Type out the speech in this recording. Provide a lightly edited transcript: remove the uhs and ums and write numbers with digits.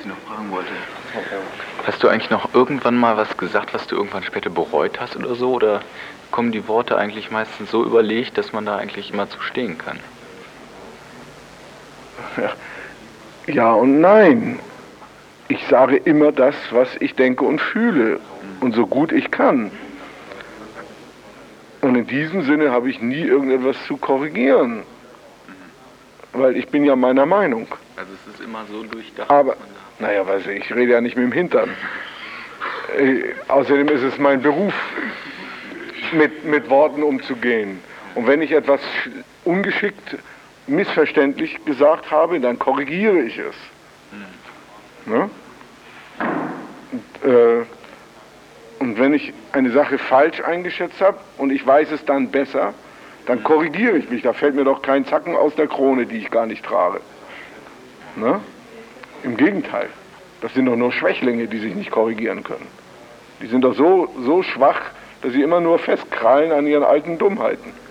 ich noch fragen wollte. Hast du eigentlich noch irgendwann mal was gesagt, was du irgendwann später bereut hast oder so? Oder kommen die Worte eigentlich meistens so überlegt, dass man da eigentlich immer zu stehen kann? Ja und nein. Ich sage immer das, was ich denke und fühle. Und so gut ich kann. Und in diesem Sinne habe ich nie irgendetwas zu korrigieren. Weil ich bin ja meiner Meinung. Also es ist immer so durchdacht. Aber, naja, weiß ich rede ja nicht mit dem Hintern. Außerdem ist es mein Beruf, mit Worten umzugehen. Und wenn ich etwas ungeschickt, missverständlich gesagt habe, dann korrigiere ich es. Ne? Und wenn ich eine Sache falsch eingeschätzt habe und ich weiß es dann besser, dann korrigiere ich mich. Da fällt mir doch kein Zacken aus der Krone, die ich gar nicht trage. Ne? Im Gegenteil. Das sind doch nur Schwächlinge, die sich nicht korrigieren können. Die sind doch so schwach, dass sie immer nur festkrallen an ihren alten Dummheiten.